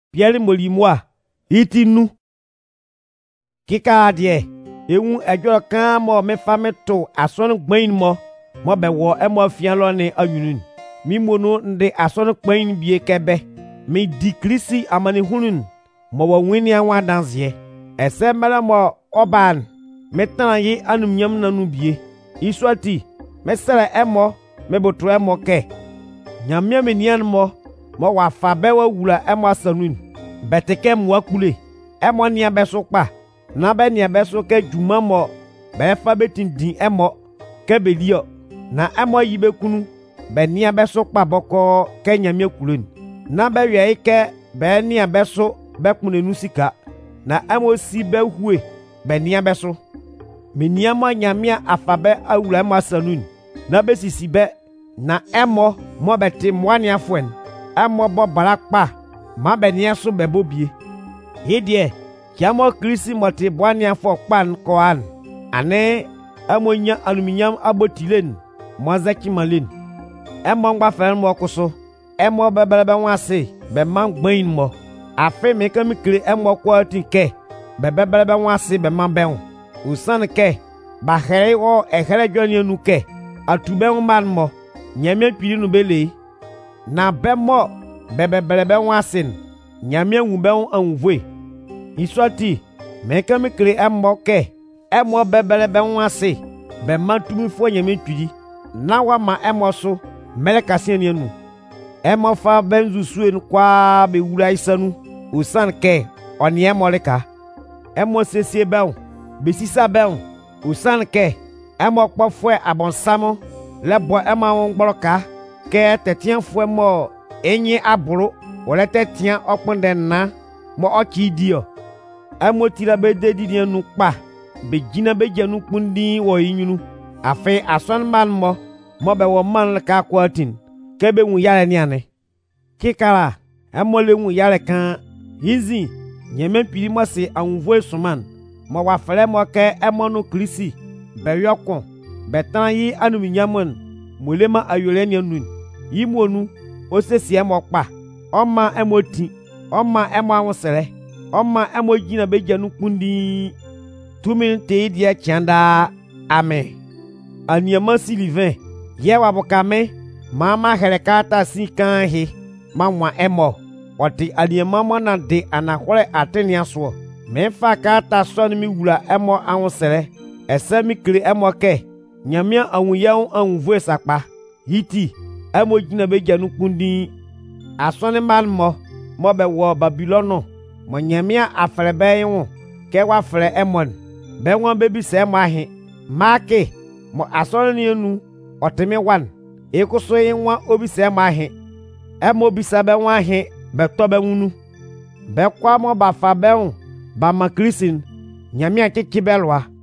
Pierre molimoa itinu kika die ewu ejo kan mo me fa me to ason gban mo be wo e mo fian lo ne anyunun mi monu nde ason gban bie kebe mi di krisi amani hunun mo wo wini anwa danzie ese mele mo oban metan yi anumnyam nanu bie iswati mesere emo me boto emo ke nyamia menian mo wa fa be wa wura emo asanun beteke mo akule emo nia beso pa na be nia beso ke juma mo be fa betindin emo ke belio na emo yibe kunu be nia beso pa boko ke nyamia kulun na be wi ke be nia beso be kunenu sika na emo si be hue be nia beso menia mo nyamia afabe awura mo asanun na be sisi be na emo mo beti moani afuen emo bo barakpa ma be nia so be bobie hidie kiamo krisi moti boani afo pan koan ane emo nya aluminium abotilen mo zaki malin emo ngba fel mo kuso emo bebelebe nwase be man gbain mo afi me kami kire emo kwati ke bebelebe nwase be man ben usan ke ba here wo ehere dwani anu ke atube man mo nyame twiri no bele na be mo bebelebe nwasin nyame nwube anvue iswati me kami kire emo ke emo bebelebe nwase be matumi fo nyame twiri na wa ma emo so melekase ni anu emo fa benzu suen kwa be wura isanu usan ke oni emo leka emo sesie beun besisa beun usan ke emo kpofo abonsamo lebo emo won gboroka ke tetien fo mo enyi aburu wole tetien opunde na mo ochi dio emo tira be dedidi anu pa be jina be janu kundi wo yinyunu afi ason man mo be wo man ka kwatin ke be wu yare ni ane kikara emo le wu yare kan hizi nyeme piri mo se anvo suman mo wa fere mo ke emo no krisi be yokon betan yi anuminyamon molema ayore ni anun yi monu osesi emo pa oma emo ti oma emo awosere oma emo jina be janu kundi tumi te dia chanda ame aniama Sylvain ye wa bokame mama herekata sikan he mamwa emo oti aniama mona de anahore atenia so me fa kata so ni mi wura emo awosere ese mi kire emo ke nyamia awuya anvu sakpa hiti emo jina be janu kundi asone man mo be wo Babilono mo nyamia afrebe yin ke wa fre emon be won be bi se mo ahe make mo asone ni enu otemi wan ekuso yin wa obi se mo ahe emo bi sa be wan ahe be to be wunu be kwa mo ba fa be ba makrisin nyamia kikibelwa